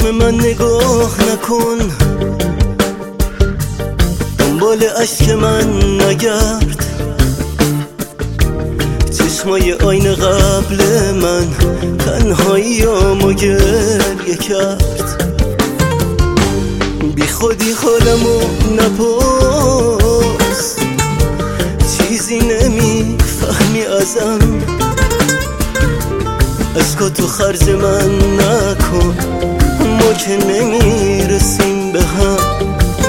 چشم من نگاه نکن، دنبال اشک من نگرد. چشمای آینه قبل من تنهاییامو گریه کرد. بی خودی حالمو نپرس، چیزی نمیفهمی ازم. اشکاتو خرج من نکن، ما که نمیرسیم به هم،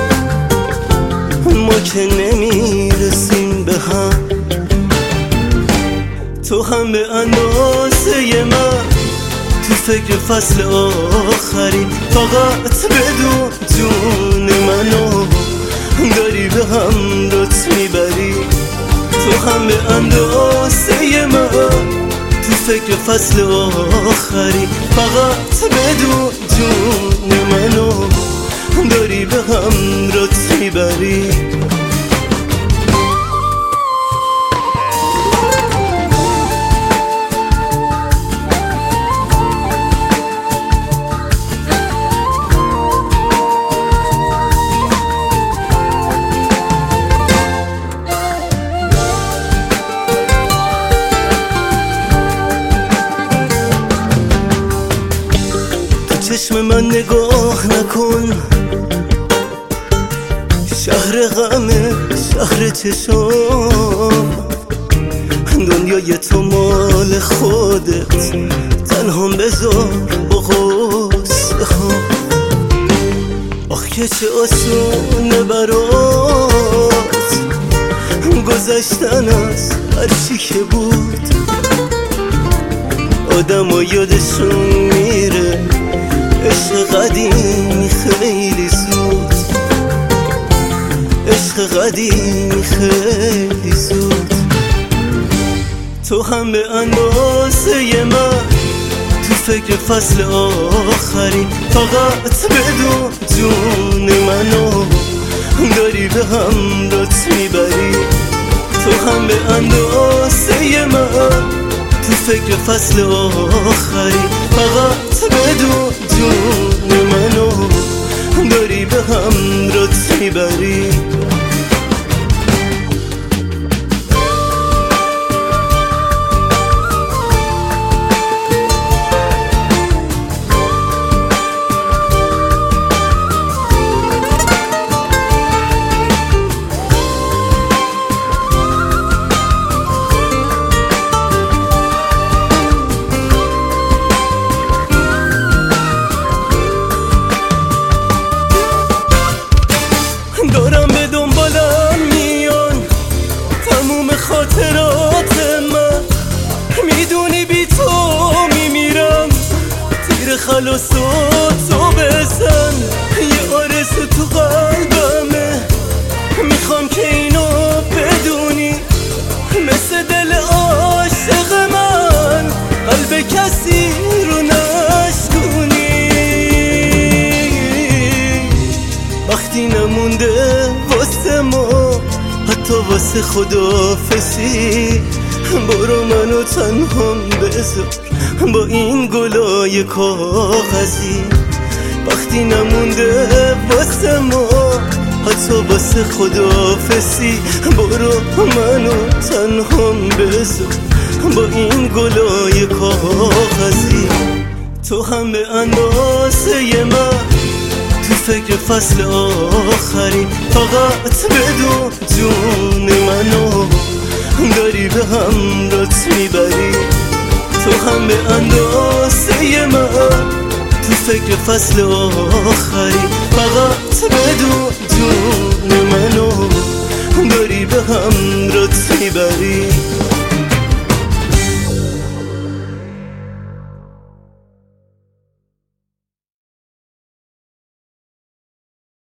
ما که نمیرسیم به هم. تو هم به اندازه من تو فکر فصل آخری، فقط بدون جون منو داری به هم لطف میبری. تو هم به اندازه من تو فکر فصل آخری، فقط بدون جون منو داری به هم لطف میبری. چشم من نگاه نکن، شهر غمه شهر چشم. دنیای تو مال خودت، تنها بذار با غصه ها. آخ که چه آسونه برات گذشتن از هر چی که بود. آدم ها یادشون میره عشق قدیمی خیلی زود، عشق قدیمی خیلی زود. تو هم به اندازه من تو فکر فصل آخری، فقط بدون جون منو داری به هم لطف میبری. تو هم به اندازه من تو فکر فصل آخری، فقط بدون جون منو داری به هم لطف میبری. دارم به دنبالم میان تموم خاطرات من، میدونی بی تو میمیرم. تیر خلاص تو بزن، یه آرزو تو قلبمه. میخوام که اینو بدونی، مثل دل عاشق من قلب کسی رو نشکونی. وقتی نمونده واسه ما حتی واسه خداحافظی، برو منو تنهام بذار با این گلای کاغذی. وقتی نمونده واسه ما حتی واسه خداحافظی، برو منو تنهام بذار با این گلای کاغذی. تو هم به اندازه من تو فکر فصل آخری، فقط بدون جون منو داری به هم لطف میبری. تو هم به اندازه من تو فکر فصل آخری، فقط بدون جون منو داری به هم